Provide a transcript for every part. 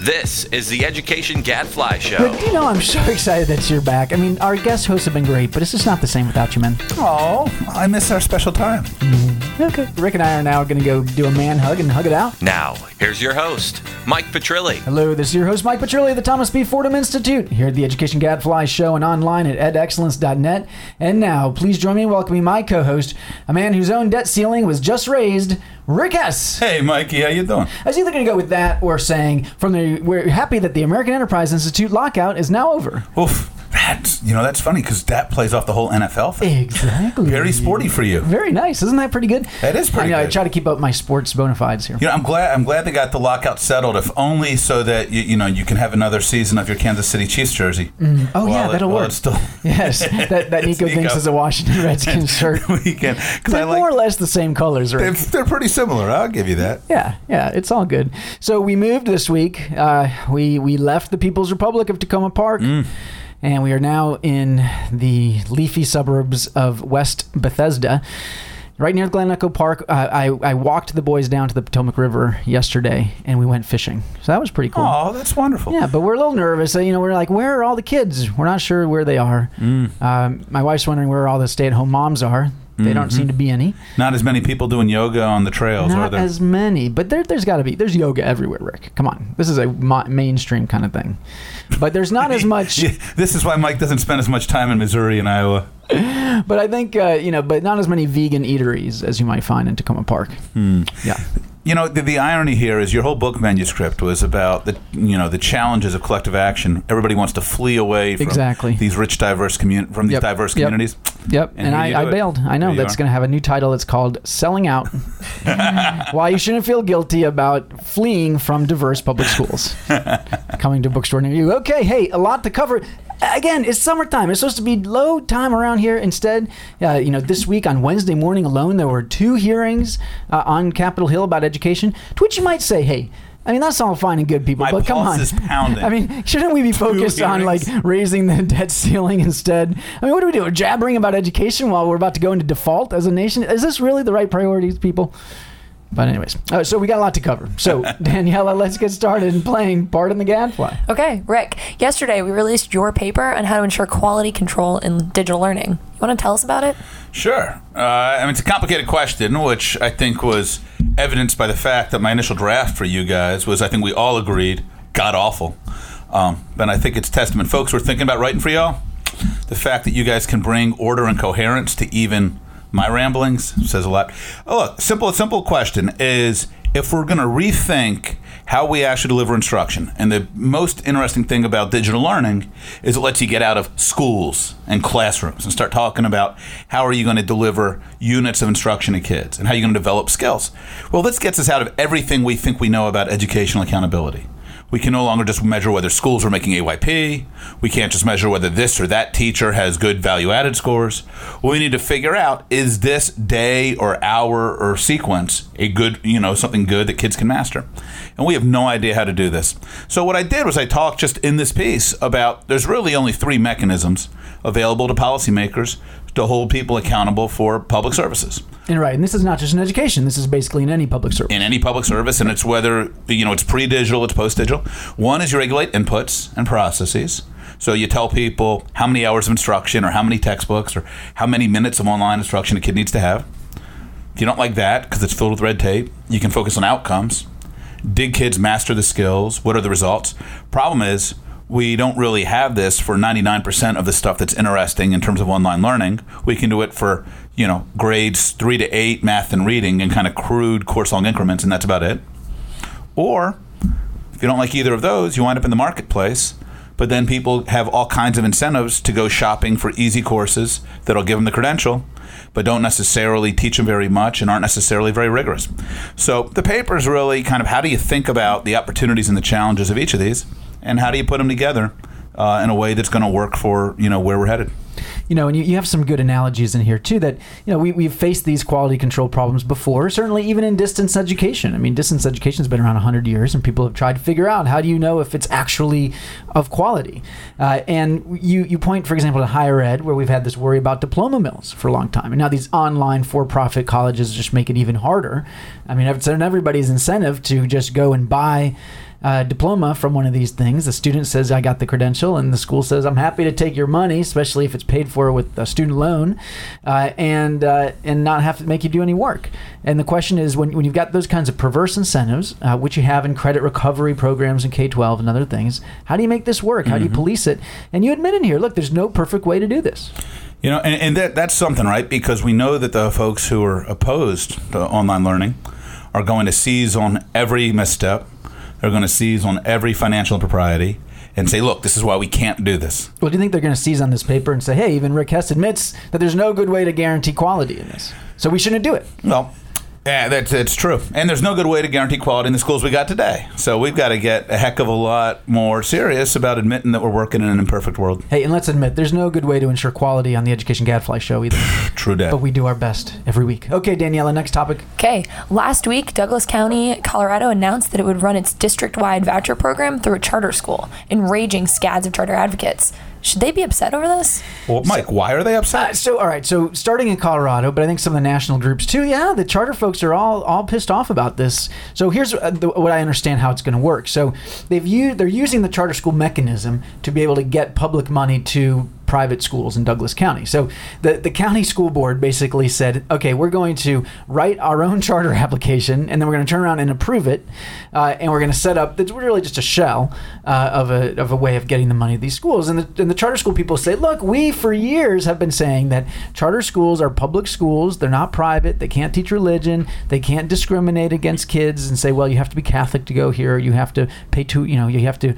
This is the Education Gadfly Show. But, you know, I'm so excited that you're back. I mean, our guest hosts have been great, but it's just not the same without you, man. Oh, I miss our special time. Okay. Rick and I are now going to go do a man hug and hug it out. Now, here's your host, Mike Petrilli. Hello, this is your host, Mike Petrilli of the Thomas B. Fordham Institute, here at the Education Gadfly Show and online at edexcellence.net. And now, please join me in welcoming my co-host, a man whose own debt ceiling was just raised, Rick Hess. Hey, Mikey, how you doing? I was either going to go with that or saying, we're happy that the American Enterprise Institute lockout is now over. Oof. That's funny because that plays off the whole NFL thing. Exactly. Very sporty for you. Very nice. Isn't that pretty good? That is pretty good. I try to keep up my sports bona fides here. You know, I'm glad they got the lockout settled, if only so that you can have another season of your Kansas City Chiefs jersey. Oh, yeah, that'll work. It's still yes, that Nico thinks is a Washington Redskins shirt. Weekend. They're more or less the same colors, right? They're pretty similar. I'll give you that. Yeah, it's all good. So we moved this week. We left the People's Republic of Tacoma Park. And we are now in the leafy suburbs of West Bethesda, right near Glen Echo Park. I walked the boys down to the Potomac River yesterday, and we went fishing. So that was pretty cool. Oh, that's wonderful. Yeah, but we're a little nervous. We're like, where are all the kids? We're not sure where they are. My wife's wondering where all the stay-at-home moms are. They don't seem to be any. Not as many people doing yoga on the trails, are there? Not as many, but there's got to be. There's yoga everywhere, Rick. Come on. This is a mainstream kind of thing. But there's not as much. Yeah, this is why Mike doesn't spend as much time in Missouri and Iowa. But I think, but not as many vegan eateries as you might find in Tacoma Park. Yeah. You know, the irony here is your whole book manuscript was about the challenges of collective action. Everybody wants to flee away from these rich, diverse diverse communities. Yep, and I bailed. I know that's going to have a new title. It's called "Selling Out: Why You Shouldn't Feel Guilty About Fleeing from Diverse Public Schools." Coming to a bookstore near you. Okay, hey, a lot to cover. Again, it's summertime. It's supposed to be low time around here. Instead, this week on Wednesday morning alone, there were 2 hearings on Capitol Hill about education. To which you might say, hey, that's all fine and good, people, but come on. My pulse is pounding. Shouldn't we be focused on raising the debt ceiling instead? What do we do? Jabbering about education while we're about to go into default as a nation? Is this really the right priorities, people? But anyways, so we got a lot to cover. So, Daniela, let's get started in playing Pardon the Gadfly. Okay, Rick, yesterday we released your paper on how to ensure quality control in digital learning. You want to tell us about it? Sure. It's a complicated question, which I think was evidenced by the fact that my initial draft for you guys was, I think we all agreed, god-awful. And I think it's testament. Folks, we're thinking about writing for y'all. The fact that you guys can bring order and coherence to even my ramblings says a lot. Oh, look, simple question is, if we're going to rethink how we actually deliver instruction, and the most interesting thing about digital learning is it lets you get out of schools and classrooms and start talking about how are you going to deliver units of instruction to kids and how you're going to develop skills. Well, this gets us out of everything we think we know about educational accountability. We can no longer just measure whether schools are making AYP. We can't just measure whether this or that teacher has good value-added scores. What we need to figure out is this day or hour or sequence a good, something good that kids can master. And we have no idea how to do this. So what I did was I talked just in this piece about there's really only 3 mechanisms available to policymakers to hold people accountable for public services. And this is not just in education. This is basically in any public service. In any public service, and it's whether, it's pre-digital, it's post-digital. One is you regulate inputs and processes. So you tell people how many hours of instruction or how many textbooks or how many minutes of online instruction a kid needs to have. If you don't like that because it's filled with red tape, you can focus on outcomes. Did kids master the skills? What are the results? Problem is, we don't really have this for 99% of the stuff that's interesting in terms of online learning. We can do it for, grades 3 to 8, math and reading, in kind of crude course-long increments, and that's about it. Or, if you don't like either of those, you wind up in the marketplace, but then people have all kinds of incentives to go shopping for easy courses that'll give them the credential, but don't necessarily teach them very much and aren't necessarily very rigorous. So the paper is really kind of how do you think about the opportunities and the challenges of each of these, and how do you put them together in a way that's going to work for, where we're headed. And you have some good analogies in here, too, that, we've faced these quality control problems before, certainly even in distance education. Distance education has been around 100 years, and people have tried to figure out how do you know if it's actually of quality. And you point, for example, to higher ed, where we've had this worry about diploma mills for a long time. And now these online for-profit colleges just make it even harder. It's in everybody's incentive to just go and buy diploma from one of these things. The student says, I got the credential, and the school says, I'm happy to take your money, especially if it's paid for with a student loan, and not have to make you do any work. And the question is, when you've got those kinds of perverse incentives, which you have in credit recovery programs in K-12 and other things, how do you make this work? How do you police it? And you admit in here, look, there's no perfect way to do this. You know, and that's something, right? Because we know that the folks who are opposed to online learning are going to seize on every misstep. They're going to seize on every financial impropriety and say, look, this is why we can't do this. Well, do you think they're going to seize on this paper and say, hey, even Rick Hess admits that there's no good way to guarantee quality in this, so we shouldn't do it? Well, yeah, that's true. And there's no good way to guarantee quality in the schools we got today. So we've got to get a heck of a lot more serious about admitting that we're working in an imperfect world. Hey, and let's admit, there's no good way to ensure quality on the Education Gadfly show either. True that. But we do our best every week. Okay, Daniela, next topic. Okay. Last week, Douglas County, Colorado announced that it would run its district-wide voucher program through a charter school, enraging scads of charter advocates. Should they be upset over this? Well, Mike, why are they upset? All right. So starting in Colorado, but I think some of the national groups too. Yeah, the charter folks are all pissed off about this. So here's what I understand how it's going to work. So they're using the charter school mechanism to be able to get public money to private schools in Douglas County. So the county school board basically said, okay, we're going to write our own charter application, and then we're going to turn around and approve it, and we're going to set up, it's really just a shell of a way of getting the money to these schools. And the charter school people say, look, we for years have been saying that charter schools are public schools, they're not private, they can't teach religion, they can't discriminate against kids and say, well, you have to be Catholic to go here, you have to pay you have to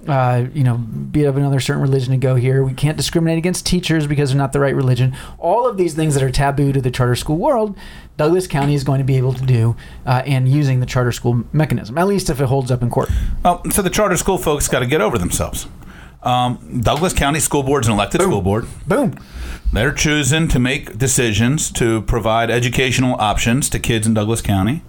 be of another certain religion to go here, we can't discriminate against teachers because they're not the right religion. All of these things that are taboo to the charter school world, Douglas County is going to be able to do and using the charter school mechanism, at least if it holds up in court. Well, so the charter school folks got to get over themselves. Douglas County School Board is an elected school board. Boom. They're choosing to make decisions to provide educational options to kids in Douglas County,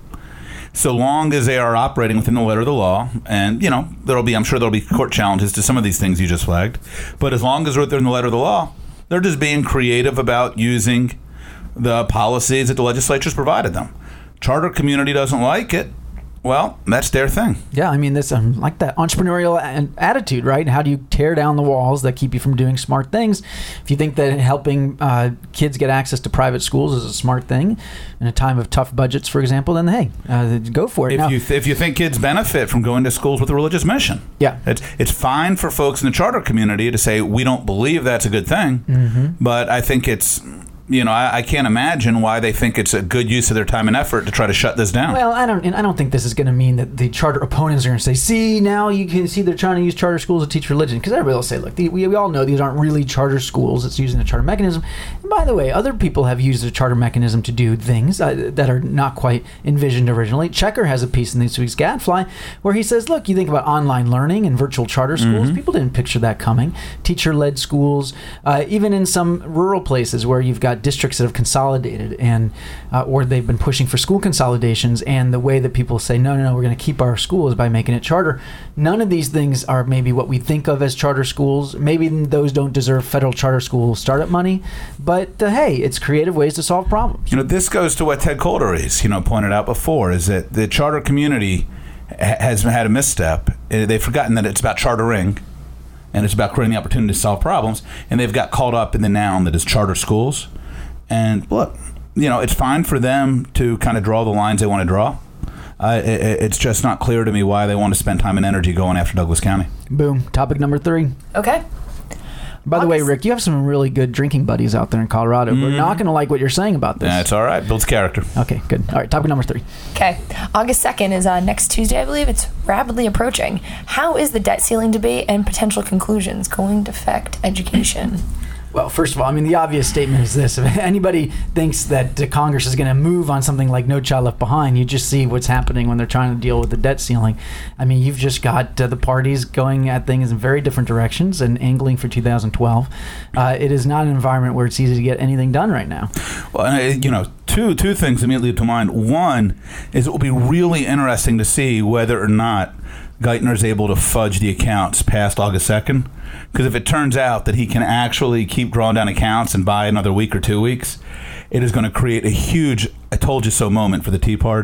so long as they are operating within the letter of the law. And, I'm sure there'll be court challenges to some of these things you just flagged. But as long as they're within the letter of the law, they're just being creative about using the policies that the legislature's provided them. Charter community doesn't like it. Well, that's their thing. Yeah, I mean, this like that entrepreneurial attitude, right? How do you tear down the walls that keep you from doing smart things? If you think that helping kids get access to private schools is a smart thing in a time of tough budgets, for example, then hey, go for it. If you think kids benefit from going to schools with a religious mission, yeah, it's fine for folks in the charter community to say we don't believe that's a good thing, but I think it's. I can't imagine why they think it's a good use of their time and effort to try to shut this down. Well, I don't think this is going to mean that the charter opponents are going to say, see, now you can see they're trying to use charter schools to teach religion. Because everybody will say, look, we all know these aren't really charter schools. It's using a charter mechanism. And by the way, other people have used the charter mechanism to do things that are not quite envisioned originally. Checker has a piece in this week's Gadfly where he says, look, you think about online learning and virtual charter schools. People didn't picture that coming. Teacher-led schools, even in some rural places where you've got districts that have consolidated and or they've been pushing for school consolidations, and the way that people say no, we're going to keep our schools by making it charter. None of these things are maybe what we think of as charter schools. Maybe those don't deserve federal charter school startup money, but hey, it's creative ways to solve problems. This goes to what Ted Kolderies pointed out before, is that the charter community has had a misstep. They've forgotten that it's about chartering and it's about creating the opportunity to solve problems, and they've got caught up in the noun that is charter schools. And look, it's fine for them to kind of draw the lines they want to draw. It's just not clear to me why they want to spend time and energy going after Douglas County. Boom. Topic number 3. Okay. By the way, Rick, you have some really good drinking buddies out there in Colorado. We're not going to like what you're saying about this. That's all right. Builds character. Okay, good. All right, topic number 3. Okay. August 2nd is next Tuesday, I believe. It's rapidly approaching. How is the debt ceiling debate and potential conclusions going to affect education? Well, first of all, I mean, the obvious statement is this. If anybody thinks that Congress is going to move on something like No Child Left Behind, you just see what's happening when they're trying to deal with the debt ceiling. I mean, you've just got the parties going at things in very different directions and angling for 2012. It is not an environment where it's easy to get anything done right now. Well, two things immediately to mind. One is it will be really interesting to see whether or not Geithner is able to fudge the accounts past August 2nd. Because if it turns out that he can actually keep drawing down accounts and buy another week or 2 weeks, it is going to create a huge I told you so moment for the Tea Party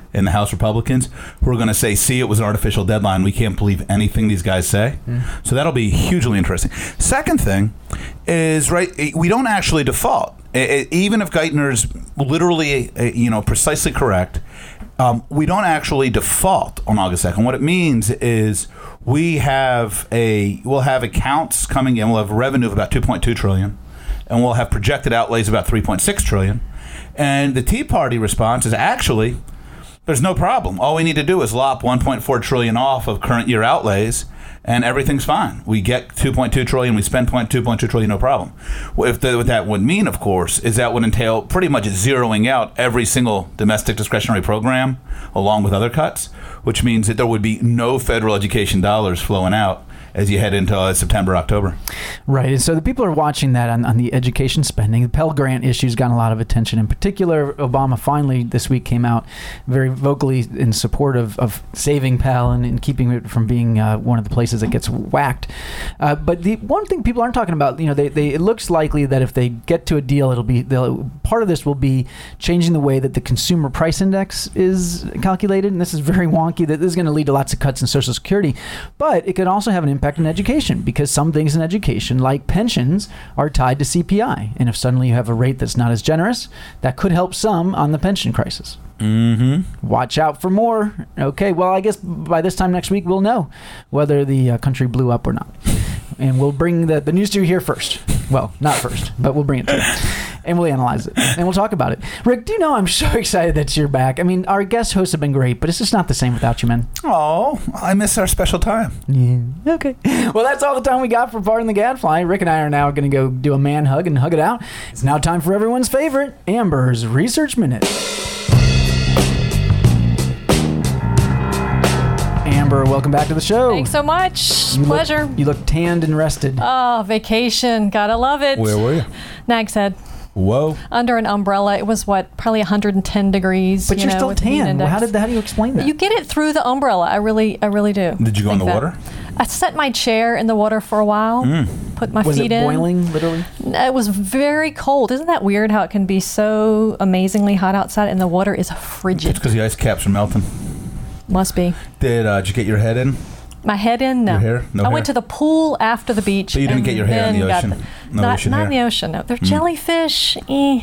in the House Republicans who are going to say, see, it was an artificial deadline. We can't believe anything these guys say. So that'll be hugely interesting. Second thing is, right, we don't actually default. Even if Geithner's literally, precisely correct, we don't actually default on August 2nd. What it means is we'll have accounts coming in. We'll have revenue of about $2.2 trillion, and we'll have projected outlays of about $3.6 trillion. And the Tea Party response is actually, there's no problem. All we need to do is lop $1.4 trillion off of current year outlays, and everything's fine. We get $2.2 trillion, we spend $2.2 trillion, no problem. What that would mean, of course, is that would entail pretty much zeroing out every single domestic discretionary program along with other cuts, which means that there would be no federal education dollars flowing out as you head into September, October. Right. And so the people are watching that on the education spending. The Pell Grant issue's gotten a lot of attention. In particular, Obama finally this week came out very vocally in support of saving Pell and keeping it from being one of the places that gets whacked. But the one thing people aren't talking about, it looks likely that if they get to a deal, part of this will be changing the way that the consumer price index is calculated. And this is very wonky. That this is going to lead to lots of cuts in Social Security. But it could also have an impact in education, because some things in education, like pensions, are tied to CPI. And if suddenly you have a rate that's not as generous, that could help some on the pension crisis. Watch out for more. Okay, well, I guess by this time next week, we'll know whether the country blew up or not. And we'll bring the news to you here first. Well, not first, but we'll bring it to you. And we'll analyze it. And we'll talk about it. Rick, do you know I'm so excited that you're back. I mean, our guest hosts have been great, but it's just not the same without you, man. Oh, I miss our special time. Yeah. Okay. Well, that's all the time we got for Pardon the Gadfly. Rick and I are now going to go do a man hug and hug it out. It's now time for everyone's favorite, Amber's Research Minute. Amber, welcome back to the show. Thanks so much. Pleasure. You look tanned and rested. Oh, vacation. Gotta love it. Where were you? Nags Head. Whoa. Under an umbrella. It was probably 110 degrees. But you're still tan. Well, how do you explain that? You get it through the umbrella. I really do. Did you go in the water? I set my chair in the water for a while. Put my feet in. Was it boiling, literally? It was very cold. Isn't that weird how it can be so amazingly hot outside and the water is frigid? It's because the ice caps are melting. Must be. Did you get your head in? My head in? No. Your hair? No hair? I went to the pool after the beach. But you didn't get your hair in the ocean? Not in the ocean, no. They're jellyfish.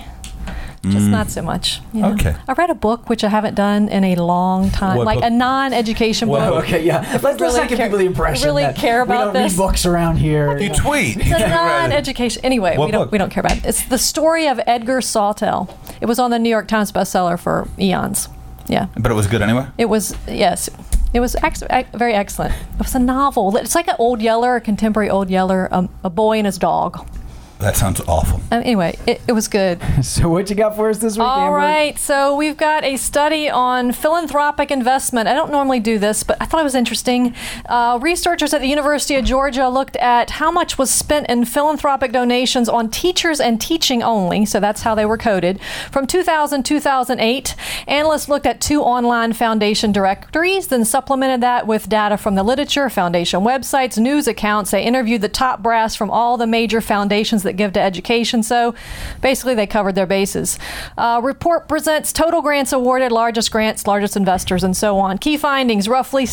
Just not so much. Okay. I read a book, which I haven't done in a long time, what like book? a non-education book. Okay, yeah. Let's not give people the impression really that care about we don't this. read books around here. You tweet. It's a non-education. Anyway, we don't care about it. It's the story of Edgar Sawtelle. It was on the New York Times bestseller for eons. Yeah. But it was good anyway? It was, yes. It was very excellent. It was a novel. It's like an Old Yeller, a contemporary Old Yeller, a boy and his dog. That sounds awful. Anyway, it was good. So what you got for us this week, All Amber? right. So we've got a study on philanthropic investment. I don't normally do this, but I thought it was interesting. Researchers at the University of Georgia looked at how much was spent in philanthropic donations on teachers and teaching only. So that's how they were coded. From 2000-2008, analysts looked at 2 online foundation directories, then supplemented that with data from the literature, foundation websites, news accounts. They interviewed the top brass from all the major foundations that give to education. So basically they covered their bases. Report presents total grants awarded, largest grants, largest investors, and so on. Key findings: roughly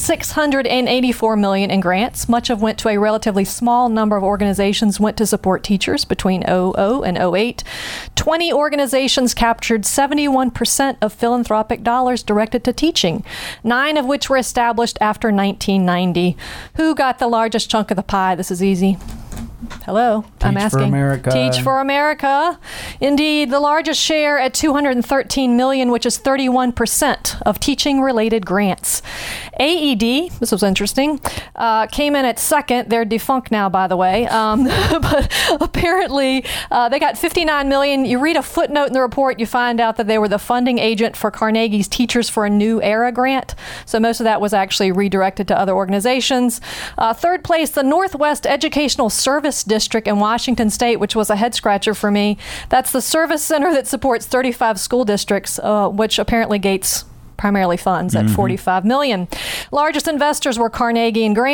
$684 million in grants. Much of went to a relatively small number of organizations went to support teachers between 2000 and 2008. 20 organizations captured 71% of philanthropic dollars directed to teaching, 9 of which were established after 1990. Who got the largest chunk of the pie? This is easy. Hello, I'm asking. Teach for America. Teach for America. Indeed, the largest share at $213 million, which is 31% of teaching-related grants. AED, this was interesting, came in at second. They're defunct now, by the way. But apparently, they got $59 million. You read a footnote in the report, you find out that they were the funding agent for Carnegie's Teachers for a New Era grant. So most of that was actually redirected to other organizations. Third place, the Northwest Educational Service District in Washington State, which was a head-scratcher for me. That's the service center that supports 35 school districts, which apparently Gates primarily funds at $45 million. Largest investors were Carnegie and Grants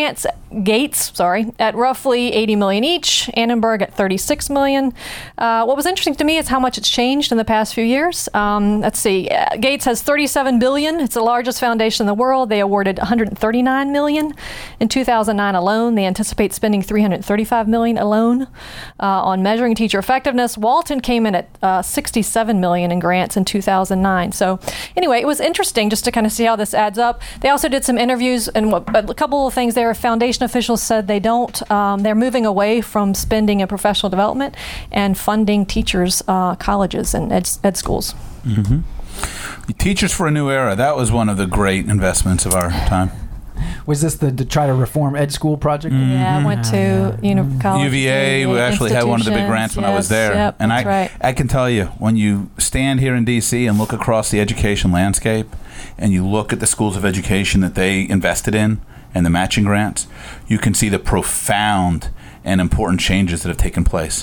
Gates, at roughly $80 million each. Annenberg at $36 million. What was interesting to me is how much it's changed in the past few years. Let's see. Gates has $37 billion. It's the largest foundation in the world. They awarded $139 million in 2009 alone. They anticipate spending $335 million alone on measuring teacher effectiveness. Walton came in at $67 million in grants in 2009. So anyway, it was interesting just to kind of see how this adds up. They also did some interviews, and a couple of things there. Foundation officials said they're moving away from spending in professional development and funding teachers, colleges, and ed schools. Mm-hmm. Teachers for a New Era. That was one of the great investments of our time. Was this the try to reform ed school project? Mm-hmm. Yeah, I went to college. UVA. We actually had one of the big grants when I was there. Yep, and right. I can tell you, when you stand here in D.C. and look across the education landscape and you look at the schools of education that they invested in and the matching grants, you can see the profound and important changes that have taken place.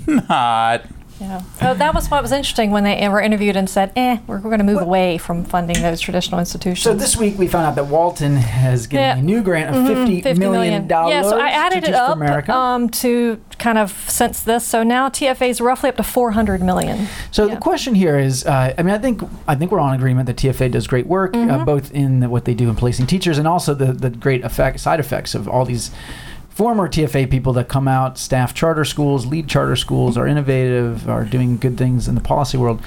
Yeah. So that was what was interesting when they were interviewed and said, we're going to move away from funding those traditional institutions. So this week we found out that Walton has given a new grant of $50 million. Yeah, so I added it up to kind of sense this. So now TFA is roughly up to $400 million. So the question here is, I think we're all in agreement that TFA does great work, both in what they do in placing teachers and also the great side effects of all these former TFA people that come out, staff charter schools, lead charter schools, are innovative, are doing good things in the policy world.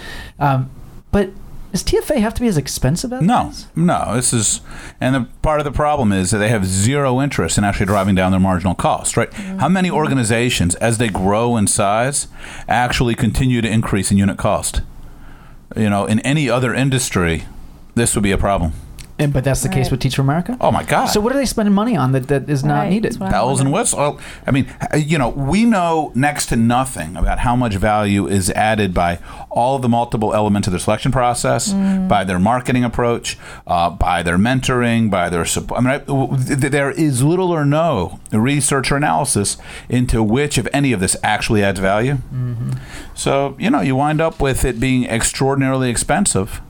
But does TFA have to be as expensive as this? No. This is, and part of the problem is that they have zero interest in actually driving down their marginal cost, right? Mm-hmm. How many organizations, as they grow in size, actually continue to increase in unit cost? In any other industry, this would be a problem. But that's the case with Teach for America? Oh, my God. So what are they spending money on that is not needed? Bells and whistles. I mean, we know next to nothing about how much value is added by all of the multiple elements of their selection process, by their marketing approach, by their mentoring, by their support. There is little or no research or analysis into which, if any of this, actually adds value. Mm-hmm. So, you wind up with it being extraordinarily expensive.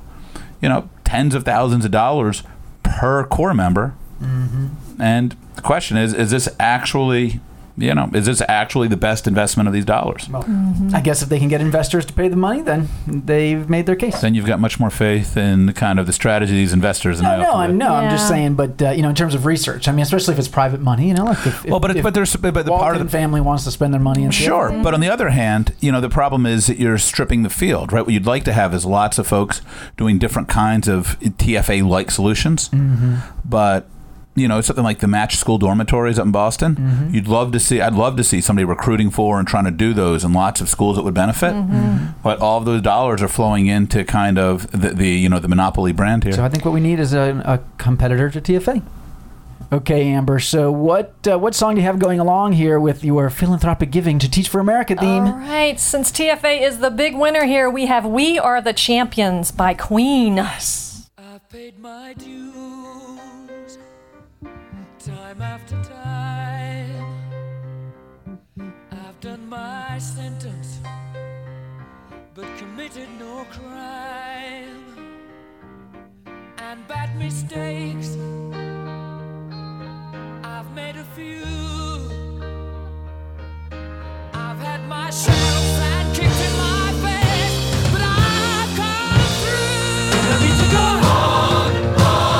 Tens of thousands of dollars per core member. Mm-hmm. And the question is this actually, the best investment of these dollars? Well, I guess if they can get investors to pay the money, then they've made their case. Then you've got much more faith in kind of the strategy of these investors. I'm just saying, but in terms of research, especially if it's private money, like if the part of the family wants to spend their money in sure. But on the other hand, the problem is that you're stripping the field, right? What you'd like to have is lots of folks doing different kinds of TFA-like solutions, but something like the match school dormitories up in Boston. Mm-hmm. I'd love to see somebody recruiting for and trying to do those in lots of schools that would benefit. Mm-hmm. But all of those dollars are flowing into kind of the monopoly brand here. So I think what we need is a competitor to TFA. Okay, Amber. So what song do you have going along here with your philanthropic giving to Teach for America theme? All right. Since TFA is the big winner here, we have "We Are the Champions" by Queen. Yes. I've paid my dues. Time after time, I've done my sentence, but committed no crime. And bad mistakes, I've made a few. I've had my share of sand kicked in my face, but I've come through. I need to go on.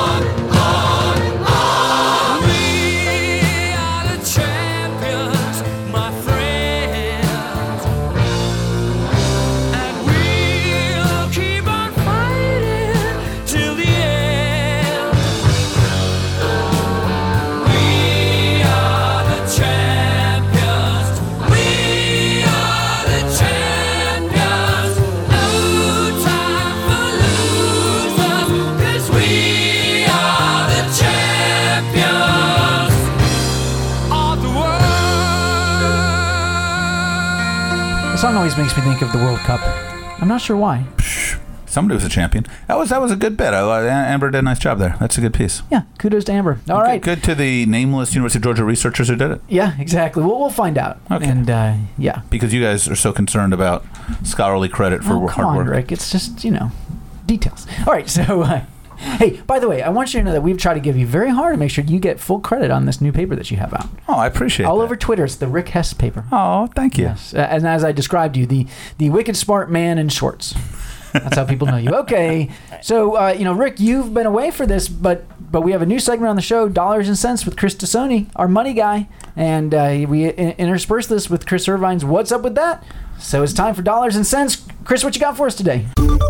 The song always makes me think of the World Cup. I'm not sure why. Somebody was a champion. That was a good bit. Amber did a nice job there. That's a good piece. Yeah, kudos to Amber. All right. Good to the nameless University of Georgia researchers who did it. Yeah, exactly. We'll find out. Okay. And yeah. Because you guys are so concerned about scholarly credit for hard work. Come on, Rick. It's just, details. All right, so Hey, by the way, I want you to know that we've tried to give you very hard to make sure you get full credit on this new paper that you have out. Oh, I appreciate it. All over Twitter, it's the Rick Hess paper. Oh, thank you. Yes. And as I described you, the wicked smart man in shorts. That's how people know you. Okay. So, Rick, you've been away for this, but we have a new segment on the show, Dollars and Cents with Chris Tassoni, our money guy. And we intersperse this with Chris Irvine's What's Up With That? So it's time for Dollars and Cents. Chris, what you got for us today?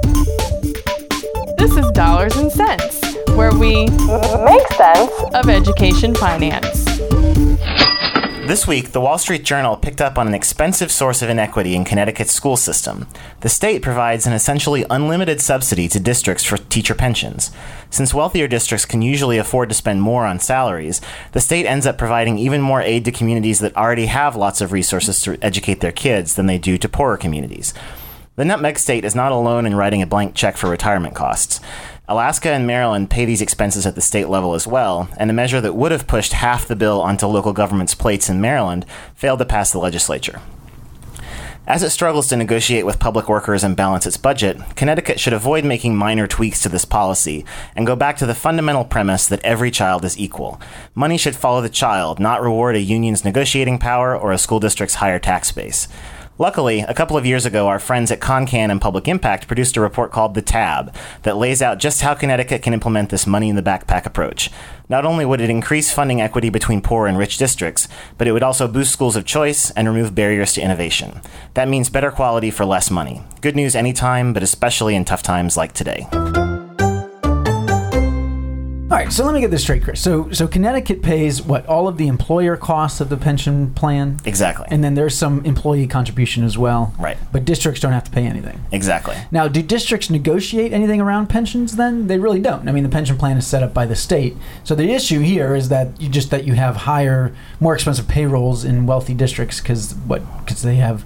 This is Dollars and Cents, where we make sense of education finance. This week, the Wall Street Journal picked up on an expensive source of inequity in Connecticut's school system. The state provides an essentially unlimited subsidy to districts for teacher pensions. Since wealthier districts can usually afford to spend more on salaries, the state ends up providing even more aid to communities that already have lots of resources to educate their kids than they do to poorer communities. The Nutmeg State is not alone in writing a blank check for retirement costs. Alaska and Maryland pay these expenses at the state level as well, and a measure that would have pushed half the bill onto local governments' plates in Maryland failed to pass the legislature. As it struggles to negotiate with public workers and balance its budget, Connecticut should avoid making minor tweaks to this policy and go back to the fundamental premise that every child is equal. Money should follow the child, not reward a union's negotiating power or a school district's higher tax base. Luckily, a couple of years ago, our friends at ConCan and Public Impact produced a report called The Tab that lays out just how Connecticut can implement this money-in-the-backpack approach. Not only would it increase funding equity between poor and rich districts, but it would also boost schools of choice and remove barriers to innovation. That means better quality for less money. Good news anytime, but especially in tough times like today. All right, so let me get this straight, Chris. So Connecticut pays, all of the employer costs of the pension plan? Exactly. And then there's some employee contribution as well? Right. But districts don't have to pay anything? Exactly. Now, do districts negotiate anything around pensions then? They really don't. I mean, the pension plan is set up by the state. So the issue here is that you have higher, more expensive payrolls in wealthy districts because they have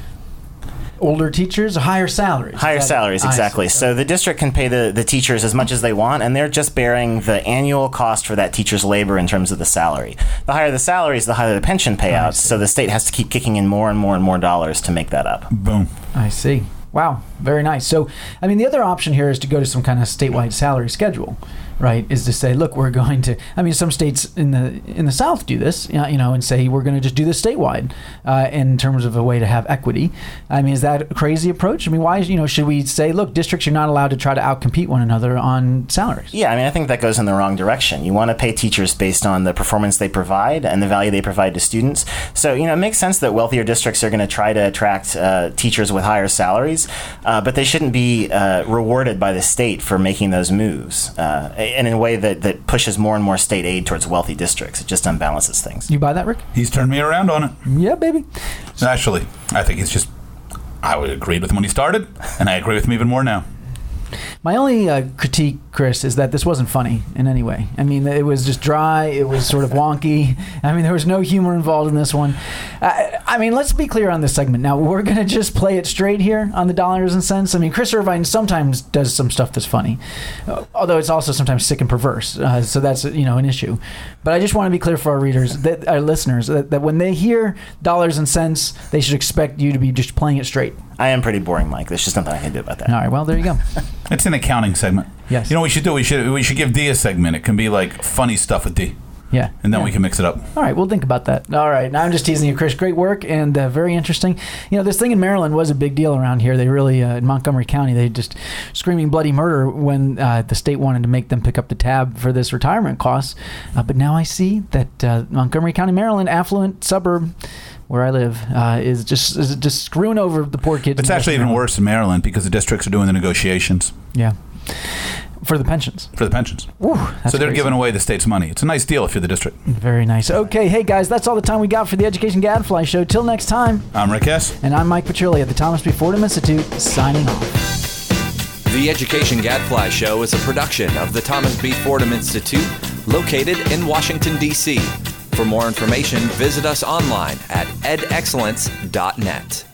older teachers, higher salaries. Higher salaries, exactly. So the district can pay the teachers as much as they want, and they're just bearing the annual cost for that teacher's labor in terms of the salary. The higher the salaries, the higher the pension payouts, so the state has to keep kicking in more and more and more dollars to make that up. Boom. I see. Wow, very nice. So, I mean, the other option here is to go to some kind of statewide salary schedule, right? Is to say, look, we're going to. I mean, some states in the South do this, and say we're going to just do this statewide in terms of a way to have equity. I mean, is that a crazy approach? I mean, why? Should we say, look, districts are not allowed to try to outcompete one another on salaries? Yeah, I mean, I think that goes in the wrong direction. You want to pay teachers based on the performance they provide and the value they provide to students. So, it makes sense that wealthier districts are going to try to attract teachers with higher salaries. But they shouldn't be rewarded by the state for making those moves and in a way that pushes more and more state aid towards wealthy districts. It just unbalances things. You buy that, Rick? He's turned me around on it. Yeah, baby. Actually, I think I would agree with him when he started, and I agree with him even more now. My only critique, Chris, is that this wasn't funny in any way. I mean, it was just dry. It was sort of wonky. I mean, there was no humor involved in this one. I mean, let's be clear on this segment. Now, we're going to just play it straight here on the Dollars and Cents. I mean, Chris Irvine sometimes does some stuff that's funny, although it's also sometimes sick and perverse. So that's, an issue. But I just want to be clear for our readers, our listeners, that when they hear Dollars and Cents, they should expect you to be just playing it straight. I am pretty boring, Mike. There's just nothing I can do about that. All right, well, there you go. It's an accounting segment. Yes. You know what we should do? We should give D a segment. It can be like funny stuff with D. Yeah. And then we can mix it up. All right, we'll think about that. All right, now I'm just teasing you, Chris. Great work and very interesting. This thing in Maryland was a big deal around here. They really, in Montgomery County, they just screaming bloody murder when the state wanted to make them pick up the tab for this retirement costs. But now I see that Montgomery County, Maryland, affluent suburb where I live, is just screwing over the poor kids. It's actually even worse in Maryland because the districts are doing the negotiations. Yeah. For the pensions. Ooh, so they're giving away the state's money. It's a nice deal if you're the district. Very nice. Okay, hey guys, that's all the time we got for the Education Gadfly Show. Till next time. I'm Rick Hess. And I'm Mike Petrilli at the Thomas B. Fordham Institute, signing off. The Education Gadfly Show is a production of the Thomas B. Fordham Institute, located in Washington, D.C. For more information, visit us online at edexcellence.net.